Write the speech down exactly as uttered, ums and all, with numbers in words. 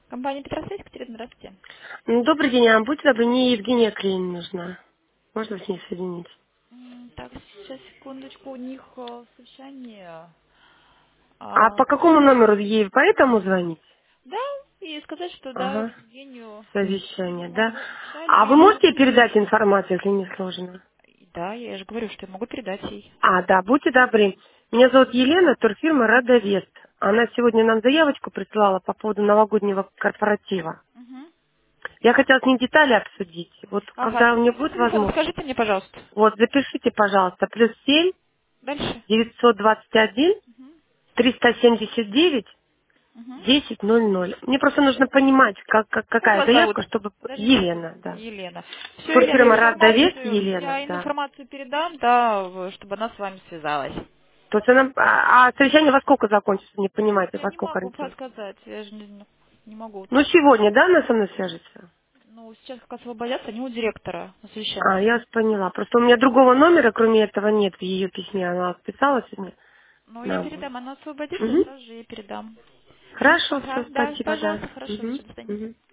Компания Петросвязь, Екатерина, здравствуйте. М, Добрый день, а будьте добры, мне Евгения Клейн нужна. Можно с ней соединить? М, Так, сейчас, секундочку, у них э, совещание. А А, по какому номеру ей по этому звонить? да, и сказать, что да, Ага, Евгению, совещание, видимо, да. вы написали, А вы и можете ей передать информацию, если не сложно? да, я же говорю, что я могу передать ей. А, да, будьте добры. Меня зовут Елена, турфирма Радовест. Она сегодня нам заявочку присылала по поводу новогоднего корпоратива. Мгм. Я хотела с ней детали обсудить. Вот Ага, когда у меня номер будет телефона возможность. скажите мне, пожалуйста. Вот, запишите, пожалуйста, плюс семь Дальше. девятьсот двадцать один Мгм. триста семьдесят девять Мгм. десять ноль ноль. Мне просто нужно понимать, как, как- Как какая вас зовут? заявка, чтобы... Подождите Елена, секундочку. да. Елена. Все, Елена, я Турфирма Радовес информацию, Елена, я им да. информацию передам, да, в- чтобы она с вами связалась. То есть она... А, а совещание во сколько закончится? Не понимаете, Я во не сколько могу ориентируется? подсказать, я же не, не могу Ну, уточнить. сегодня, да, она со мной свяжется? Ну, сейчас как освободятся, они у директора на А, совещании. я вас поняла. Просто у меня другого номера, кроме этого, нет в ее письме. Она списала сегодня Но я нам. Вот. передам, она освободится, Мгм. сразу же ей передам. Хорошо, Ага, все, да, спасибо, да. пожалуйста, хорошо, Мгм. до свидания. Мгм.